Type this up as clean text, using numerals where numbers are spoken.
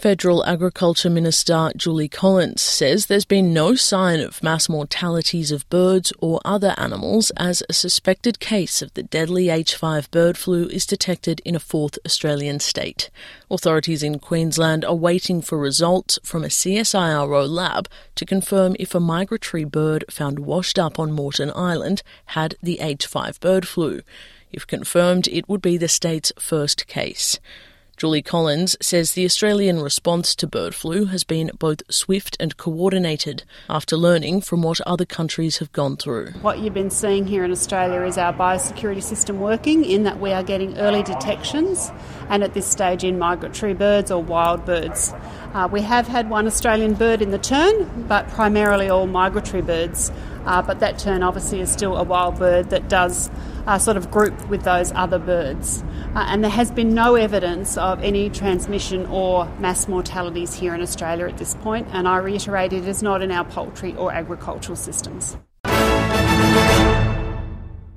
Federal Agriculture Minister Julie Collins says there's been no sign of mass mortalities of birds or other animals as a suspected case of the deadly H5 bird flu is detected in a fourth Australian state. Authorities in Queensland are waiting for results from a CSIRO lab to confirm if a migratory bird found washed up on Moreton Island had the H5 bird flu. If confirmed, it would be the state's first case. Julie Collins says the Australian response to bird flu has been both swift and coordinated after learning from what other countries have gone through. What you've been seeing here in Australia is our biosecurity system working in that we are getting early detections, and at this stage in migratory birds or wild birds. We have had one Australian bird in the tern, but primarily all migratory birds. But that tern obviously is still a wild bird that does sort of group with those other birds. And there has been no evidence of any transmission or mass mortalities here in Australia at this point, and I reiterate it is not in our poultry or agricultural systems.